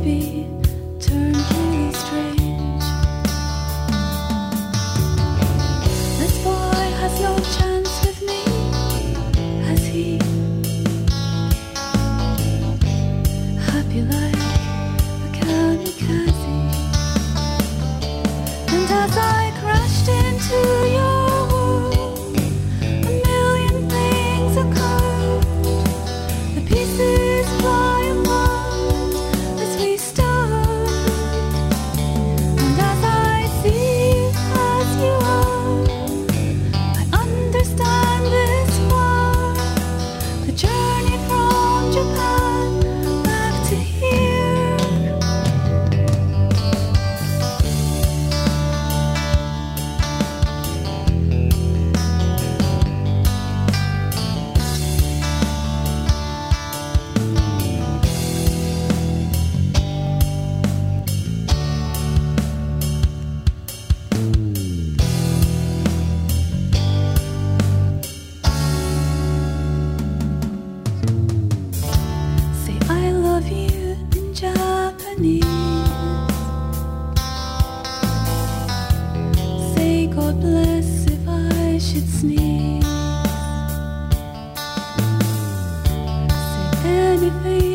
maybe turned really strange. This boy has no chance with me, has he? Happy like a kamikaze. And as I crashed into your world, a million things occurred. The pieces fly apart as we start. And as I see as you are, I understand this far. The journey from Japan back to here. Say I love you in Japanese. Say God bless if I should sneeze. Say anything